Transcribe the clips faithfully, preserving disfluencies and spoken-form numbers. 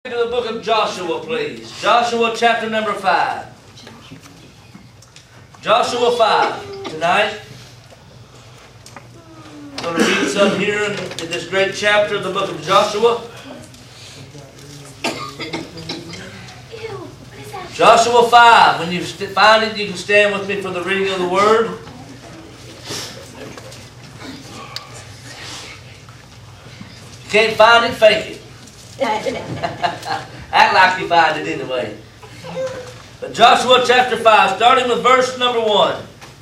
To the book of Joshua, please. Joshua chapter number five. Joshua five tonight. I'm going to read some here in, in this great chapter of the book of Joshua. Joshua five. When you find it, you can stand with me for the reading of the word. If you can't find it, fake it. Act like you find it anyway. But Joshua chapter five, starting with verse number one.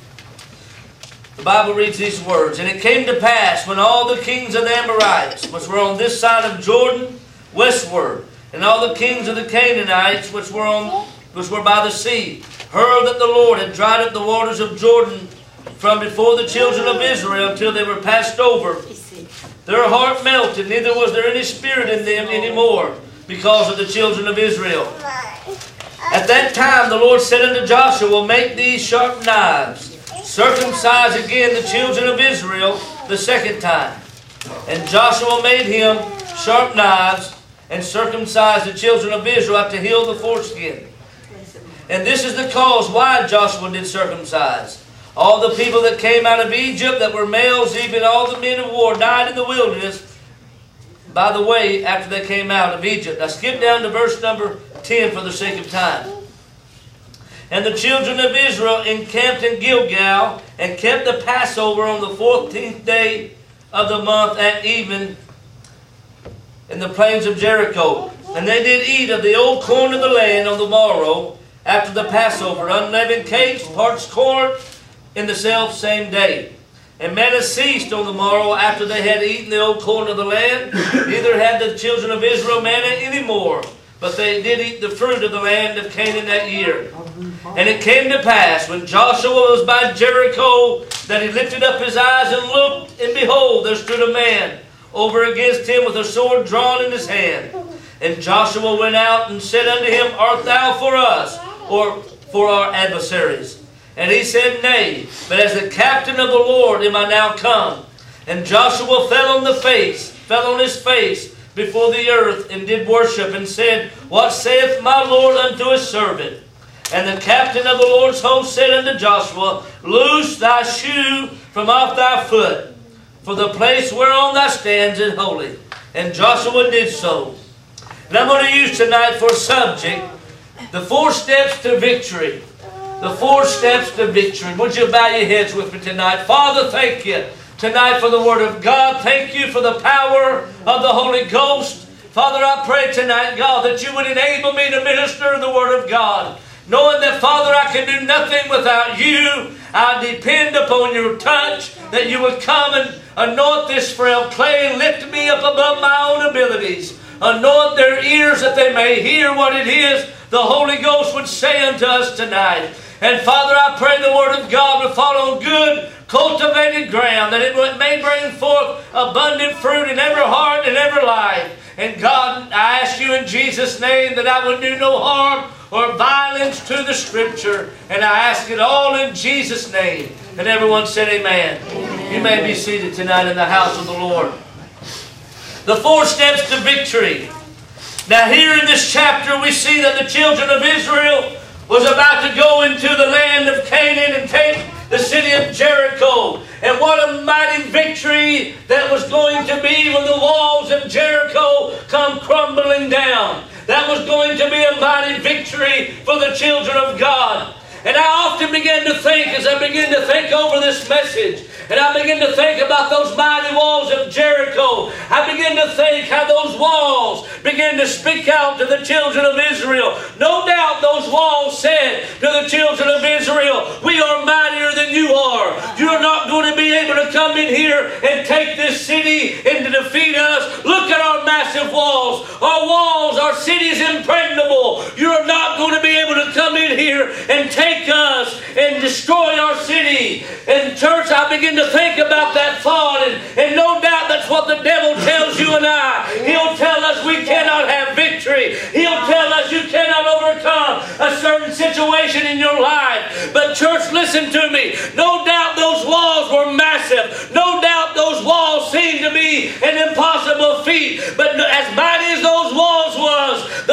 The Bible reads these words. And it came to pass, when all the kings of the Amorites, which were on this side of Jordan, westward, and all the kings of the Canaanites, which were on, which were by the sea, heard that the Lord had dried up the waters of Jordan from before the children of Israel until they were passed over, their heart melted, neither was there any spirit in them any more, because of the children of Israel. At that time the Lord said unto Joshua, Make these sharp knives, circumcise again the children of Israel the second time. And Joshua made him sharp knives, and circumcised the children of Israel to heal the foreskin. And this is the cause why Joshua did circumcise. All the people that came out of Egypt that were males, even all the men of war, died in the wilderness by the way after they came out of Egypt. Now skip down to verse number ten for the sake of time. And the children of Israel encamped in Gilgal and kept the Passover on the fourteenth day of the month at even in the plains of Jericho. And they did eat of the old corn of the land on the morrow after the Passover, unleavened cakes, parched corn, in the self same day. And manna ceased on the morrow after they had eaten the old corn of the land. Neither had the children of Israel manna any more, but they did eat the fruit of the land of Canaan that year. And it came to pass, when Joshua was by Jericho, that he lifted up his eyes and looked, and behold, there stood a man over against him with a sword drawn in his hand. And Joshua went out and said unto him, Art thou for us, or for our adversaries? And he said, Nay, but as the captain of the Lord am I now come. And Joshua fell on the face, fell on his face before the earth, and did worship, and said, What saith my Lord unto his servant? And the captain of the Lord's host said unto Joshua, Loose thy shoe from off thy foot, for the place whereon thou stands is holy. And Joshua did so. And I'm going to use tonight for subject, the four steps to victory. The four steps to victory. Would you bow your heads with me tonight? Father, thank you tonight for the Word of God. Thank you for the power of the Holy Ghost. Father, I pray tonight, God, that you would enable me to minister the Word of God. Knowing that, Father, I can do nothing without you. I depend upon your touch, that you would come and anoint this frail clay and lift me up above my own abilities. Anoint their ears that they may hear what it is the Holy Ghost would say unto us tonight. And Father, I pray the Word of God will fall on good, cultivated ground, that it may bring forth abundant fruit in every heart and every life. And God, I ask you in Jesus' name that I would do no harm or violence to the Scripture. And I ask it all in Jesus' name. And everyone said amen. Amen. You may be seated tonight in the house of the Lord. The four steps to victory. Now here in this chapter we see that the children of Israel was about to go into the land of Canaan and take the city of Jericho. And what a mighty victory that was going to be when the walls of Jericho come crumbling down. That was going to be a mighty victory for the children of God. And I often begin to think, as I begin to think over this message, and I begin to think about those mighty walls of Jericho, I begin to think how those walls begin to speak out to the children of Israel. No doubt those walls said to the children of Israel, We are mightier than you are. You're not going to be able to come in here and take this city and to defeat us. Look at our massive walls. Our walls, our city's impregnable. You're not going to be able to come in here and take us and destroy our city. And church, I begin to think about that thought, and, and no doubt that's what the devil tells you and I. He'll tell us we cannot have victory. He'll tell us you cannot overcome a certain situation in your life. But church, listen to me. No doubt those walls were massive. No doubt those walls seemed to be an impossible feat. But as mighty as those walls was,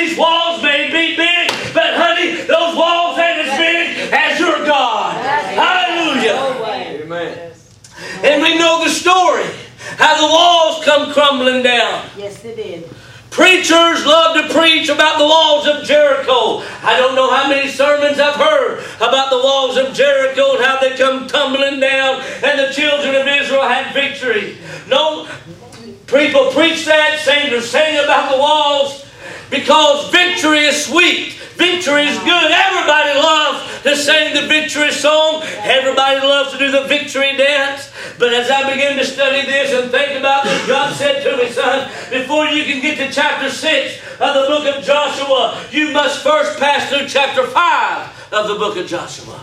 these walls may be big, but honey, those walls ain't as big as your God. Hallelujah. Amen. And we know the story, how the walls come crumbling down. Yes, they did. Preachers love to preach about the walls of Jericho. I don't know how many sermons I've heard about the walls of Jericho and how they come tumbling down and the children of Israel had victory. No, people preach that, singers sing about the walls because victory is sweet. Victory is good. Everybody loves to sing the victory song. Everybody loves to do the victory dance. But as I begin to study this and think about this, God said to me, son, before you can get to chapter six of the book of Joshua, you must first pass through chapter five of the book of Joshua.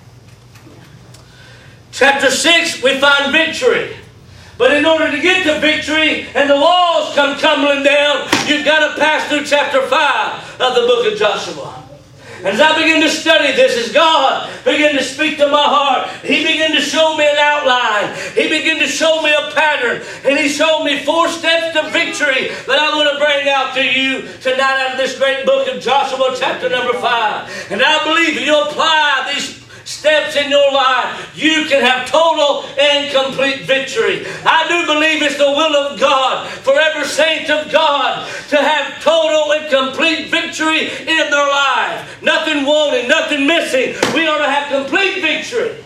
Chapter six, we find victory. But in order to get to victory and the walls come tumbling down, you've got to pass through chapter five of the book of Joshua. As I begin to study this, as God began to speak to my heart, He began to show me an outline. He began to show me a pattern. And He showed me four steps to victory that I want to bring out to you tonight out of this great book of Joshua, chapter number five. And I believe if you apply these steps in your life, you can have total and complete victory. I do believe it's the will of God for every saint of God to have total and complete victory in their life. Nothing wanting, nothing missing. We ought to have complete victory.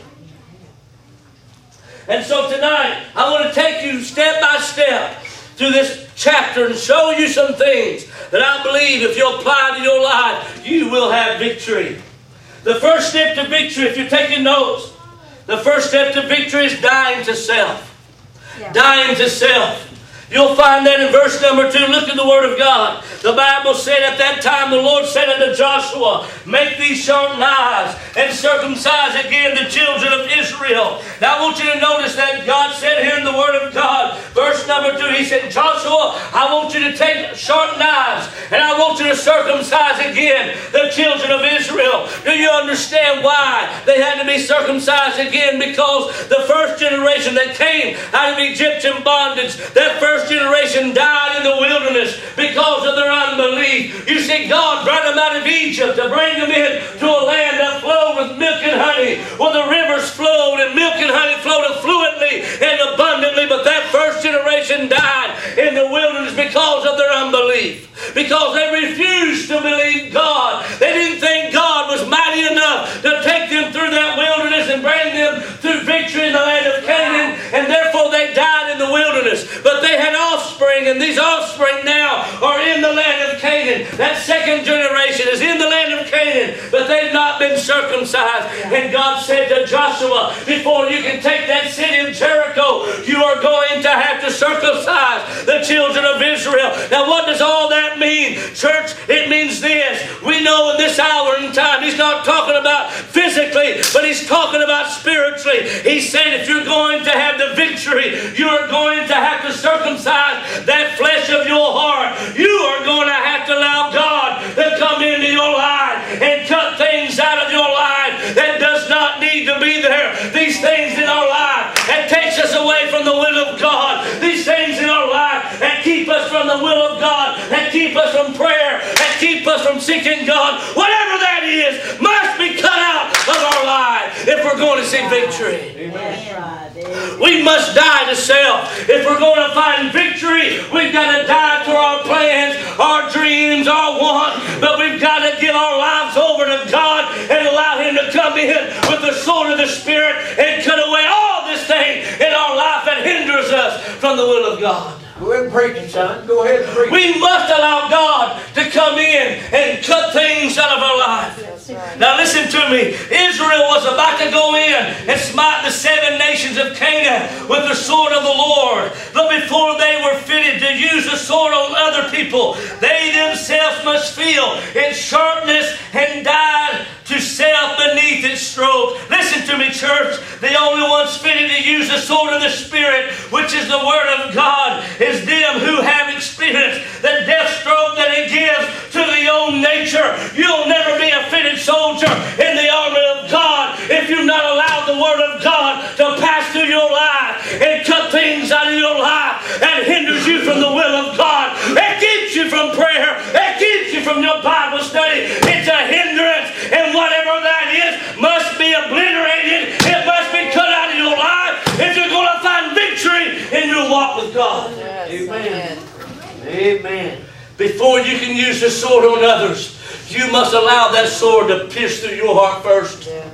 And so tonight, I want to take you step by step through this chapter and show you some things that I believe if you apply to your life, you will have victory. The first step to victory, if you're taking notes, the first step to victory is dying to self. Yeah. Dying to self. You'll find that in verse number two. Look at the Word of God. The Bible said at that time, the Lord said unto Joshua, make these sharp knives and circumcise again the children of Israel. Now I want you to notice that God said here in the Word of God, verse number two, He said, Joshua, I want you to take sharp knives and I want you to circumcise again the children of Israel. Do you understand why they had to be circumcised again? Because the first generation that came out of Egyptian bondage, that first generation died in the wilderness because of their unbelief. You see, God brought them out of Egypt to bring them in to a land that flowed with milk and honey, where the rivers flowed and milk and honey flowed fluently and abundantly. But that first generation died in the wilderness because of their unbelief. Because they refused to believe God. They didn't think God was mighty enough to take them through that wilderness and bring them through victory in the land of Canaan. And therefore they died in the wilderness. But they had offspring, and these offspring now are in the land of Canaan. That second generation is in the land of Canaan, but they've not been circumcised. And God said to Joshua, before you can take that city of Jericho, you are going to have to circumcise the children of Israel. Now what does all that mean? Church, it means this. We know in this hour and time, He's not talking about physically, but He's talking about spiritually. He said if you're going to have the victory, you're going to have to circumcise that flesh of your heart. You are going to have to allow God to come into your life and cut things out of your life that does not need to be there. These things in our life that takes us away from the will of God. These things in our life that keep us from the will of God, that keep us from prayer, that keep us from seeking God. Whatever that is must be cut out of our life if we're going to see victory. Amen. We must die to self. If we're going to find victory, we've got to die to our plans, our dreams, our wants. But we've got to give our lives over to God and allow Him to come in with the sword of the Spirit and cut away all this thing in our life that hinders us from the will of God. Go ahead and preach, son. Go ahead and preach. We must allow God to come in and cut things out of our life. Now listen to me. Israel was about to go in and smite the seven nations of Canaan with the sword of the Lord. But before they were fitted to use the sword on other people, they themselves must feel its sharpness and die to self beneath its stroke. Listen to me, church. The only ones fitted to use the sword of the Spirit, which is the Word of God, is them who have experienced the death stroke that it gives to the old nature. You'll never be a fitted soldier in the army of God if you've not allowed the Word of God to pass through your life and cut things out of your life that hinders you from the will of God, that keeps you from prayer, that keeps you from from your Bible study. It's a hindrance, and whatever that is must be obliterated. It must be cut out of your life if you're going to find victory in your walk with God. Yes, Amen. Amen. Amen. Before you can use the sword on others, you must allow that sword to pierce through your heart first. Yeah.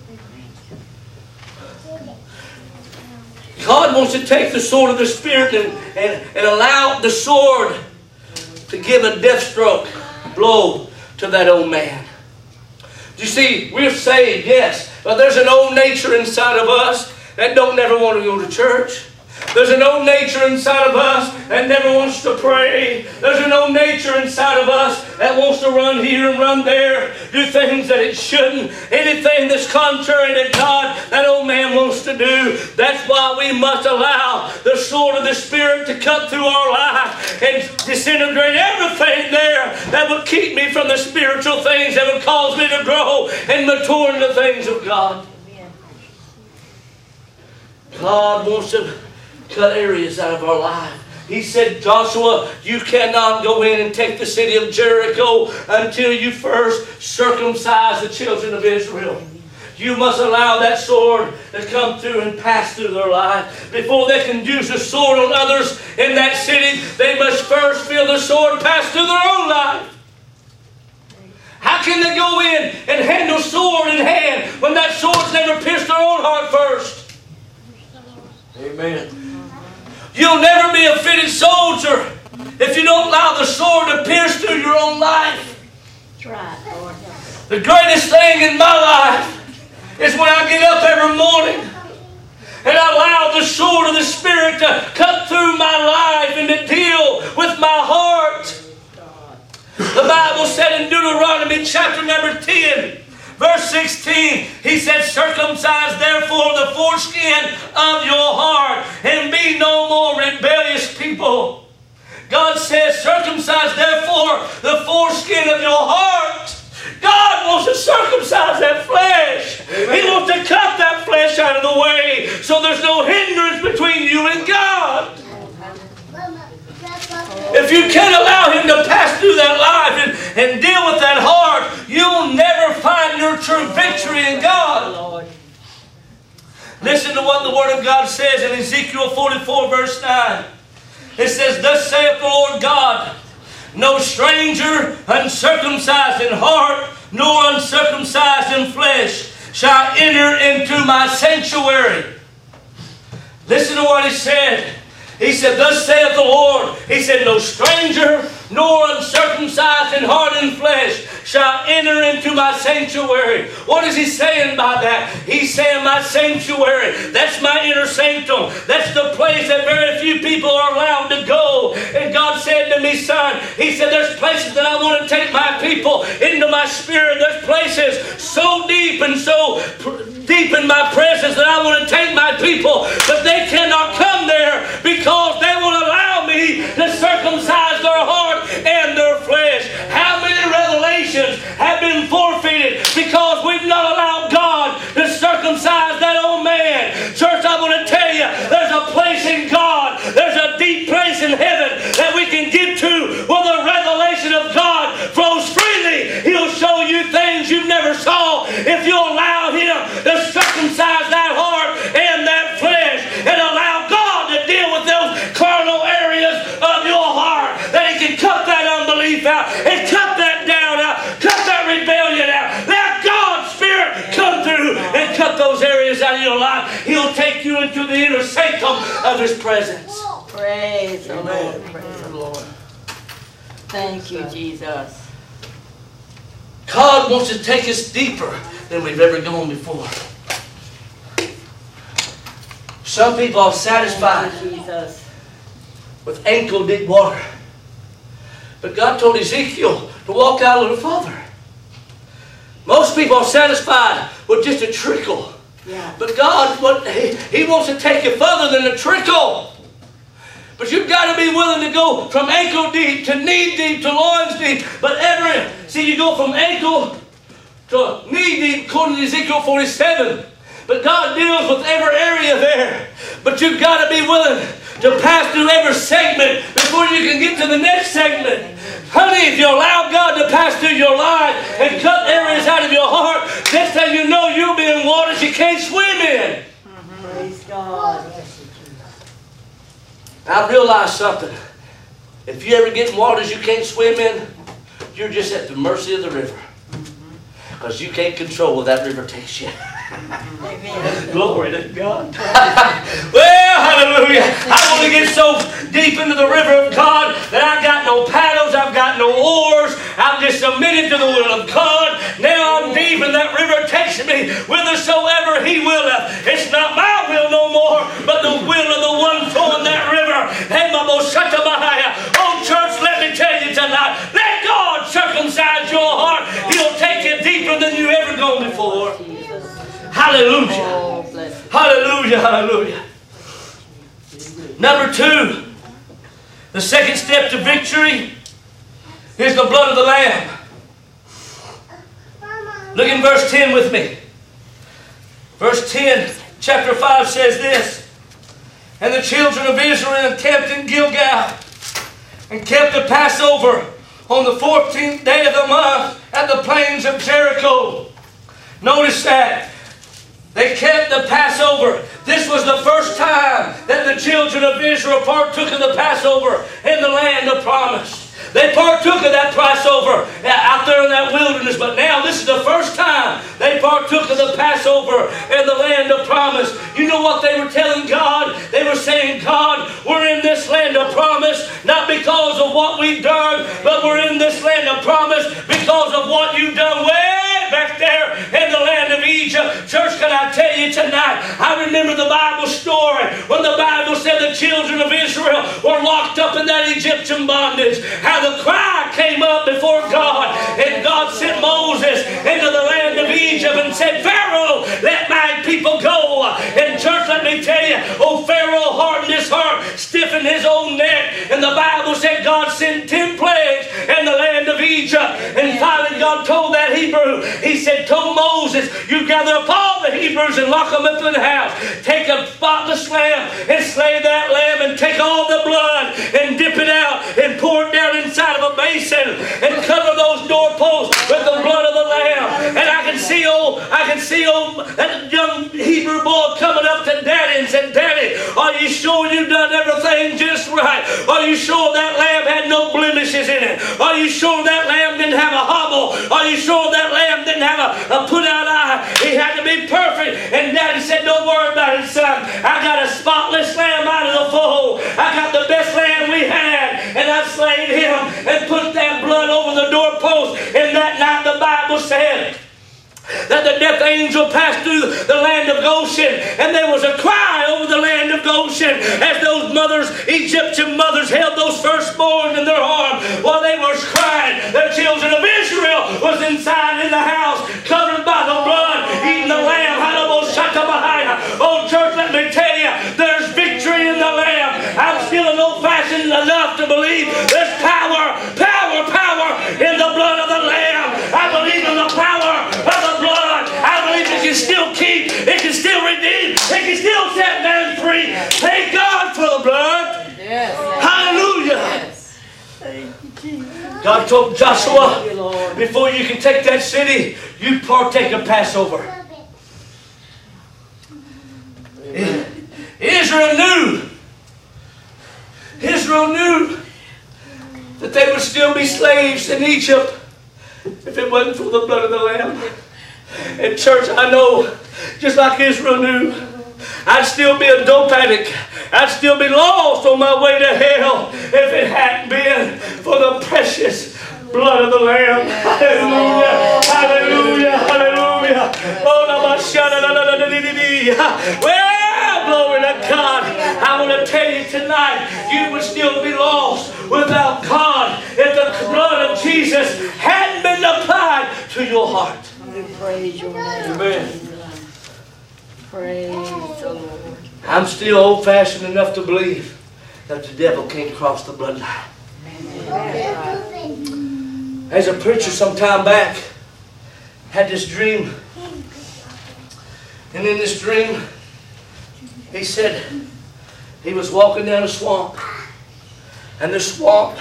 God wants to take the sword of the Spirit and, and, and allow the sword to give a death stroke blow to that old man. You see, we're saved, yes, but there's an old nature inside of us that don't never want to go to church. There's an old nature inside of us that never wants to pray. There's an old nature inside of us that wants to run here and run there, do things that it shouldn't. Anything that's contrary to God, that old man wants to do. That's why we must allow the sword of the Spirit to cut through our life and disintegrate everything there that would keep me from the spiritual things that would cause me to grow and mature in the things of God. God wants to cut areas out of our life. He said, Joshua, you cannot go in and take the city of Jericho until you first circumcise the children of Israel. You must allow that sword to come through and pass through their life. Before they can use the sword on others in that city, they must first feel the sword pass through their own life. How can they go in and handle sword in hand when that sword's never pierced their own heart first? Amen. You'll never be a fitted soldier if you don't allow the sword to pierce through your own life. That's right, Lord. The greatest thing in my life is when I get up every morning and I allow the sword of the Spirit to cut through my life and to deal with my heart. The Bible said in Deuteronomy chapter number ten, verse sixteen, he said, circumcise therefore the foreskin of your heart and be no more rebellious people. God says, circumcise therefore the foreskin of your heart. God wants to circumcise that flesh. Amen. He wants to cut that flesh out of the way so there's no hindrance between you and God. If you can't allow Him to pass through that life and, and deal with that heart, you'll never find your true victory in God. Listen to what the Word of God says in Ezekiel forty-four verse nine. It says, thus saith the Lord God, no stranger uncircumcised in heart nor uncircumcised in flesh shall enter into my sanctuary. Listen to what He said. He said, thus saith the Lord. He said, no stranger nor uncircumcised in heart and flesh shall enter into my sanctuary. What is He saying by that? He's saying my sanctuary. That's my inner sanctum. That's the place that very few people are allowed to go. And God said to me, son, He said, there's places that I want to take my people into my spirit. There's places so deep and so deep in my presence that I want to take my people. But they cannot come there because they won't allow me to circumcise their heart and their flesh. How many revelations have been forfeited because we've not allowed God to circumcise that old man? Church, I want to tell you, there's a place in God, there's a deep place in heaven that we can get to where the revelation of God flows freely. He'll show you things you never saw if you allow Him to circumcise that heart and that flesh and allow God to deal with those carnal areas of your heart, that He can cut that unbelief out and cut that doubt out, cut that rebellion out. Let God's Spirit come through and cut those areas out of your life. He'll take you into the inner sanctum of His presence. Praise the Lord. Praise the Lord. Thank you, Jesus. God wants to take us deeper than we've ever gone before. Some people are satisfied Jesus. with ankle deep water. But God told Ezekiel to walk out a little farther. Most people are satisfied with just a trickle. Yeah. But God, what, he, he wants to take you further than a trickle. But you've got to be willing to go from ankle deep to knee deep to loins deep. But every, see, you go from ankle to knee deep according to Ezekiel forty-seven. But God deals with every area there. But you've got to be willing to pass through every segment before you can get to the next segment. Honey, if you allow God to pass through your life and cut areas out of your heart, next thing you know, you'll be in waters you can't swim in. Praise God. I've realized something. If you ever get in waters you can't swim in, you're just at the mercy of the river. Because you can't control where that river takes you. Amen. Glory to God. Well, hallelujah. I want to get so deep into the river of God that I got no paddles, I've got no oars. I'm just submitted to the will of God. Now I'm deep and that river takes me whithersoever He willeth. It's not my will no more, but the will of the one flowing that river. Oh, church, let me tell you tonight, let God circumcise your heart. He'll take you deeper than you ever gone before. Hallelujah. Oh, bless you. Hallelujah. Hallelujah. Number two, the second step to victory is the blood of the Lamb. Look in verse ten with me. Verse ten, chapter five says this. And the children of Israel encamped in Gilgal and kept the Passover on the fourteenth day of the month at the plains of Jericho. Notice that. They kept the Passover. This was the first time that the children of Israel partook of the Passover in the land of promise. They partook of that Passover out there in that wilderness, but now this is the first time they partook of the Passover in the land of promise. You know what they were telling God? They were saying, God, we're in this land of promise, not because of what we've done, but we're in this land of promise because of what you've done way back there in the land of Egypt. Church, can I tell you tonight, I remember the Bible story when the Bible said the children of Israel were locked up in that Egyptian bondage. How the cry came up before God, and God sent Moses into the land of Egypt and said, Pharaoh, let my people go. And church, let me tell you, oh, Pharaoh hardened his heart, stiffened his own neck, and the Bible said God sent ten plagues in the land of Egypt. And finally God told that Hebrew, he said, told Moses, you gather up all the Hebrews and lock them up in the house. Take a spotless lamb and slay that lamb and take all the blood and dip it out and pour it down inside of a basin and cover those doorposts with the blood of the lamb. And I can see old, I can see old that young Hebrew boy coming up to Daddy and said, Daddy, are you sure you done everything just right? Are you sure that lamb had no blemishes in it? Are you sure that lamb didn't have a hobble? Are you sure that lamb didn't have a, a put out eye? He had to be perfect. And Daddy said, don't worry about it, son. I got a spotless lamb out of the fold. I got the best lamb we had, and I slayed him and put that blood over the doorpost. And that night the Bible said that the death angel passed through the land of Goshen, and there was a cry over the land of Goshen as those mothers, Egyptian mothers, held those firstborn in their arms while they were crying. The children of Israel was inside in the house, covered by the blood, eating the lamb. Oh, church, let me tell you, there's victory in the lamb. I'm still an old-fashioned enough to believe there's power, power, power in the blood of the lamb. I believe in the power of the blood. I believe it can still keep, it can still redeem, it can still set man free. Thank God for the blood. Yes. Hallelujah. Yes. Thank you, Jesus. God told Joshua, Thank you, Lord. before you can take that city, you partake of Passover. Israel knew, Israel knew that they would still be slaves in Egypt if it wasn't for the blood of the Lamb. And church, I know, just like Israel knew, I'd still be a dope addict. I'd still be lost on my way to hell if it hadn't been for the precious blood of the Lamb. Hallelujah, hallelujah, hallelujah. Oh, well, glory to God. I want to tell you tonight, you would still be lost without God if the blood of Jesus hadn't been applied to your heart. We praise your name. Amen. Praise the Lord. I'm still old-fashioned enough to believe that the devil can't cross the bloodline. As a preacher some time back, had this dream. And in this dream, he said he was walking down a swamp. And the swamp,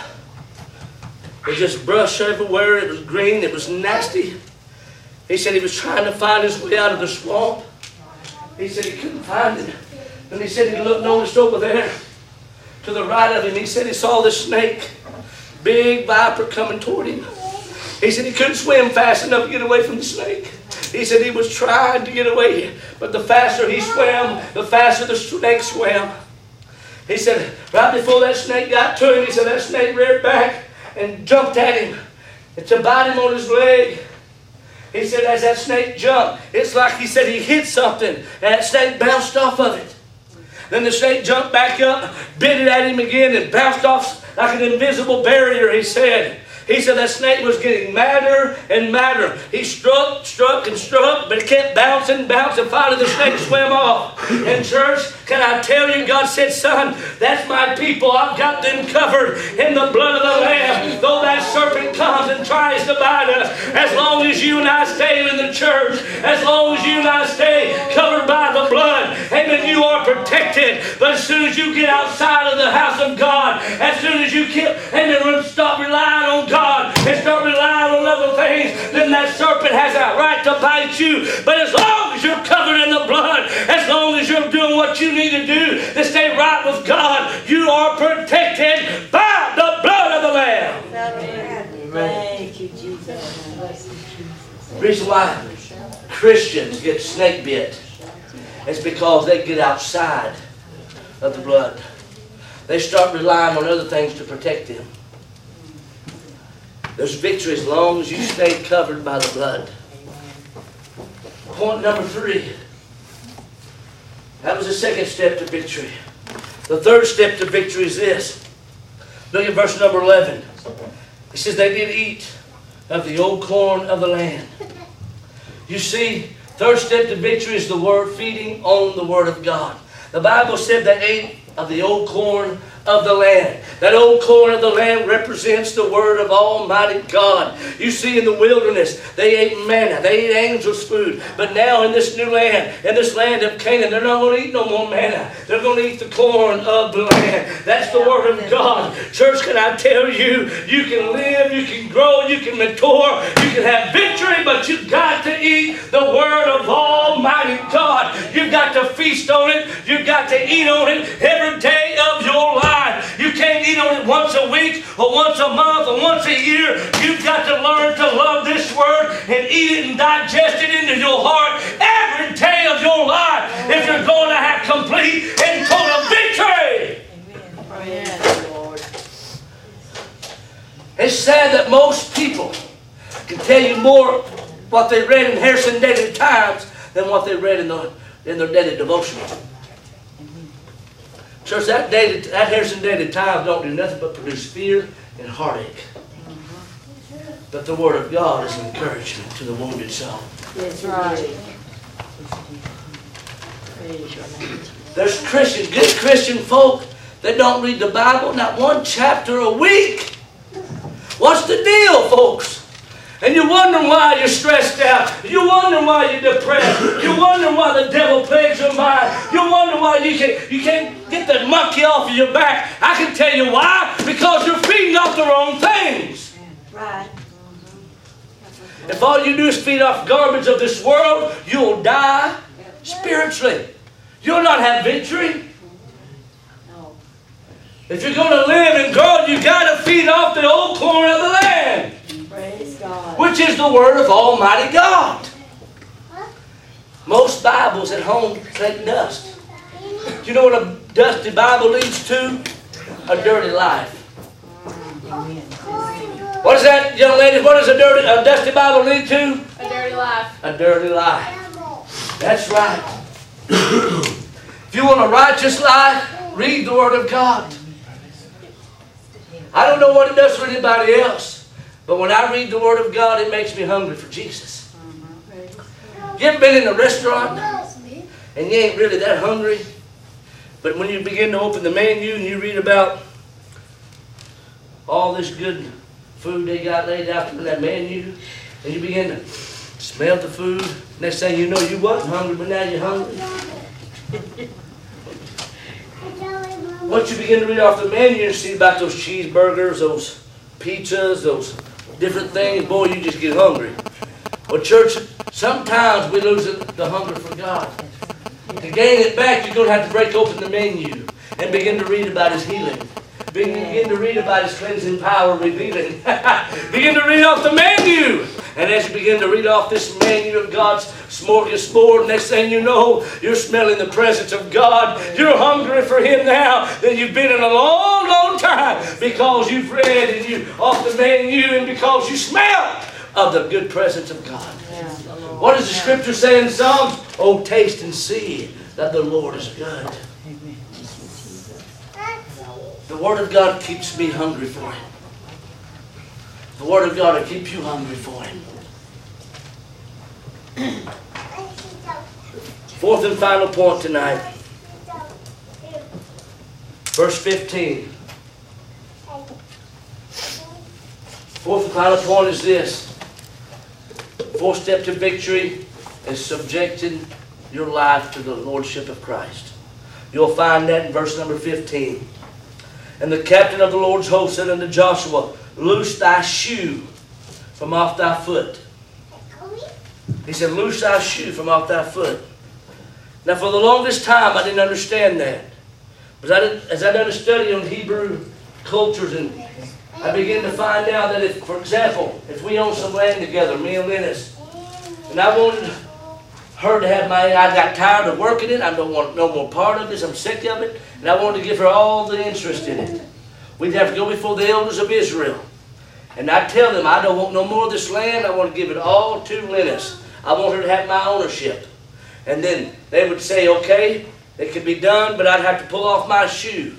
it just brush everywhere. It was green. It was nasty. He said he was trying to find his way out of the swamp. He said he couldn't find it. And he said he looked, noticed over there to the right of him. He said he saw this snake, big viper coming toward him. He said he couldn't swim fast enough to get away from the snake. He said he was trying to get away, but the faster he swam, the faster the snake swam. He said right before that snake got to him, he said that snake reared back and jumped at him and to bite him on his leg. He said as that snake jumped, it's like he said he hit something and that snake bounced off of it. Then the snake jumped back up, bit it at him again and bounced off like an invisible barrier, he said. He said that snake was getting madder and madder. He struck, struck, and struck, but it kept bouncing, bouncing. Finally, the snake swam off. And church, can I tell you, God said, son, that's my people. I've got them covered in the blood of the Lamb. Though that serpent comes and tries to bite us, as long as you and I stay in the church, as long as you and I stay covered by the blood, amen, you are protected. But as soon as you get outside of the house of God, as soon as you get, amen, stop relying on God, God and start relying on other things, then that serpent has a right to bite you. But as long as you're covered in the blood, as long as you're doing what you need to do to stay right with God, you are protected by the blood of the Lamb. Amen. Thank you, Jesus. The reason why Christians get snake bit is because they get outside of the blood. They start relying on other things to protect them. There's victory as long as you stay covered by the blood. Point number three. That was the second step to victory. The third step to victory is this. Look at verse number eleven. It says they did eat of the old corn of the land. You see, third step to victory is the word, feeding on the Word of God. The Bible said they ate of the old corn of the land. That old corn of the land represents the Word of Almighty God. You see, in the wilderness, they ate manna. They ate angels' food. But now in this new land, in this land of Canaan, they're not going to eat no more manna. They're going to eat the corn of the land. That's the Word of God. Church, can I tell you, you can live, you can grow, you can mature, you can have victory, but you've got to eat the Word of Almighty God. You've got to feast on it. You've got to eat on it every day of your life. You can't eat on it once a week or once a month or once a year. You've got to learn to love this Word and eat it and digest it into your heart every day of your life if you're going to have complete and total victory. Amen. Praise the Lord. It's sad that most people can tell you more what they read in Harrison Daily Times than what they read in, the, in their daily devotional. Church, that, daily, that Harrison Daily Times don't do nothing but produce fear and heartache. But the Word of God is an encouragement to the wounded soul. That's right. Praise your name. There's Christians, good Christian folk that don't read the Bible, not one chapter a week. What's the deal, folks? And you're wondering why you're stressed out. You're wondering why you're depressed. You're wondering why the devil plagues your mind. You're wondering why you can't, you can't get that monkey off of your back. I can tell you why. Because you're feeding off the wrong things. Right. If all you do is feed off garbage of this world, you'll die spiritually. You'll not have victory. No. If you're going to live and grow, you've got to feed off the old corn of the land. Praise God. Which is the Word of Almighty God. Most Bibles at home take dust. Do you know what a dusty Bible leads to? A dirty life. Amen. What is that, young ladies? What does a dirty, a dusty Bible lead to? A dirty life. A dirty life. That's right. If you want a righteous life, read the Word of God. I don't know what it does for anybody else. But when I read the Word of God, it makes me hungry for Jesus. You ever been in a restaurant and you ain't really that hungry? But when you begin to open the menu and you read about all this good food they got laid out in that menu, and you begin to smelled the food. Next thing you know, you wasn't hungry, but now you're hungry. Once you begin to read off the menu and see about those cheeseburgers, those pizzas, those different things, boy, you just get hungry. Well, church, sometimes we lose the hunger for God. To gain it back, you're going to have to break open the menu and begin to read about His healing. Begin to read about His cleansing power revealing. Begin to read off the menu. And as you begin to read off this menu of God's smorgasbord, next thing you know, you're smelling the presence of God. You're hungry for Him now than you've been in a long, long time, because you've read and you off the menu and because you smell of the good presence of God. What does the Scripture say in Psalms? Oh, taste and see that the Lord is good. The Word of God keeps me hungry for Him. The Word of God will keep you hungry for Him. Fourth and final point tonight. Verse fifteen. Fourth and final point is this. Fourth step to victory is subjecting your life to the Lordship of Christ. You'll find that in verse number fifteen. And the captain of the Lord's host said unto Joshua, Loose thy shoe from off thy foot. He said, Loose thy shoe from off thy foot. Now for the longest time I didn't understand that. But I did, as I done a study on Hebrew cultures, and I began to find out that if, for example, if we own some land together, me and Linus, and I wanted her to have my, I got tired of working it, I don't want no more part of this, I'm sick of it, and I wanted to give her all the interest in it. We'd have to go before the elders of Israel. And I'd tell them, I don't want no more of this land, I want to give it all to Linus. I want her to have my ownership. And then they would say, okay, it could be done, but I'd have to pull off my shoe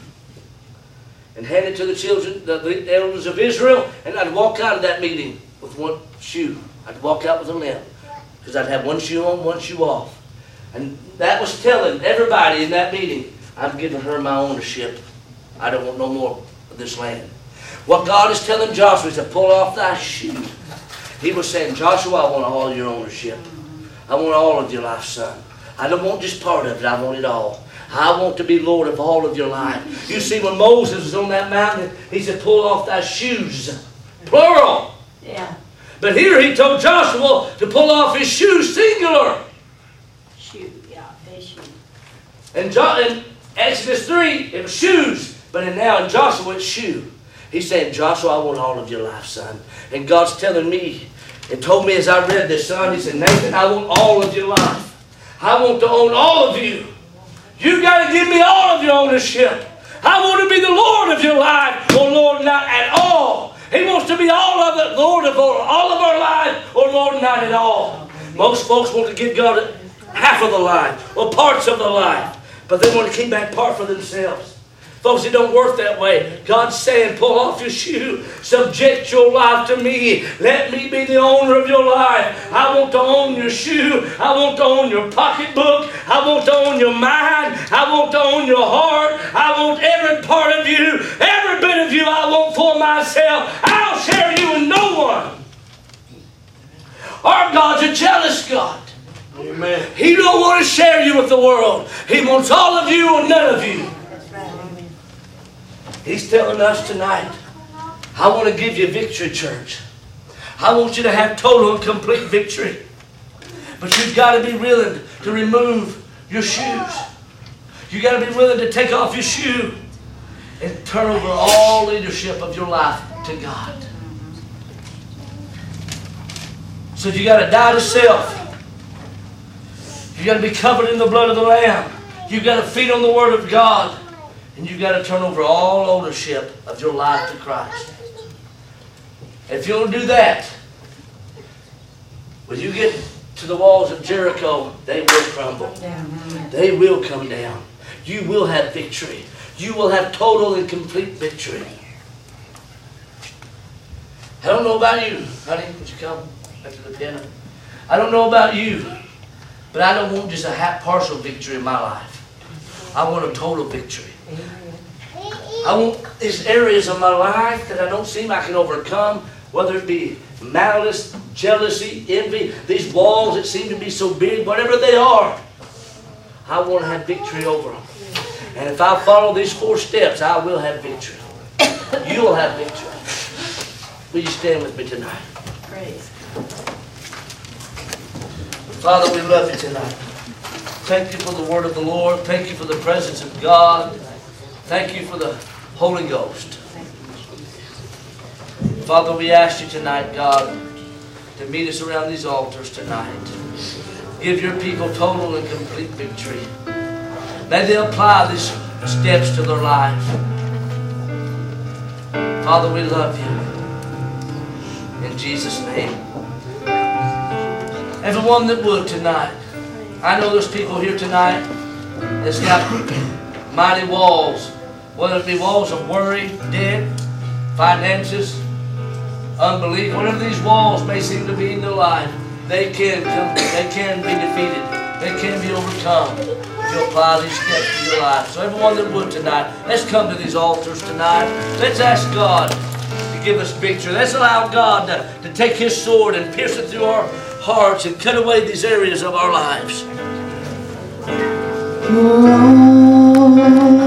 and hand it to the children, the, the elders of Israel, and I'd walk out of that meeting with one shoe. I'd walk out with a limp, because I'd have one shoe on, one shoe off. And that was telling everybody in that meeting, I'm giving her my ownership. I don't want no more of this land. What God is telling Joshua is to pull off thy shoe. He was saying, Joshua, I want all your ownership. I want all of your life, son. I don't want just part of it. I want it all. I want to be Lord of all of your life. You see, when Moses was on that mountain, he said, pull off thy shoes. Plural. Yeah. But here he told Joshua to pull off his shoes, singular. Shoe, yeah, they shoe. And in Exodus three, it was shoes. But in now in Joshua, it's shoe. He's saying, Joshua, I want all of your life, son. And God's telling me, and told me as I read this, son, He said, Nathan, I want all of your life. I want to own all of you. You got to give me all of your ownership. I want to be the Lord of your life, or Lord, not at all. He wants to be all of it, Lord of all of our life, or Lord, not at all. Most folks want to give God half of the life, or parts of the life, but they want to keep that part for themselves. Folks, it don't work that way. God's saying, pull off your shoe. Subject your life to me. Let me be the owner of your life. I want to own your shoe. I want to own your pocketbook. I want to own your mind. I want to own your heart. I want every part of you. Every bit of you I want for myself. I'll share you with no one. Our God's a jealous God. Amen. He don't want to share you with the world. He wants all of you or none of you. He's telling us tonight, I want to give you victory, church. I want you to have total and complete victory. But you've got to be willing to remove your shoes. You've got to be willing to take off your shoe and turn over all leadership of your life to God. So you got to die to self. You got to be covered in the blood of the Lamb. You've got to feed on the Word of God. And you've got to turn over all ownership of your life to Christ. If you'll do that, when you get to the walls of Jericho, they will crumble. They will come down. You will have victory. You will have total and complete victory. I don't know about you. Honey, would you come back to the piano? I don't know about you, but I don't want just a half partial victory in my life. I want a total victory. I want these areas of my life that I don't seem I can overcome, whether it be malice, jealousy, envy, these walls that seem to be so big, whatever they are, I want to have victory over them. And if I follow these four steps, I will have victory. You'll have victory. Will you stand with me tonight? Praise. Father, we love you tonight. Thank you for the word of the Lord. Thank you for the presence of God. Thank you for the Holy Ghost. Father, we ask you tonight, God, to meet us around these altars tonight. Give your people total and complete victory. May they apply these steps to their lives. Father, we love you. In Jesus' name. Everyone that would tonight. I know there's people here tonight that's got mighty walls. Whether it be walls of worry, debt, finances, unbelief, whatever these walls may seem to be in their life, they can come, they can be defeated. They can be overcome if you apply these steps to your life. So everyone that would tonight, let's come to these altars tonight. Let's ask God to give us victory. Let's allow God to, to take His sword and pierce it through our hearts and cut away these areas of our lives. Oh.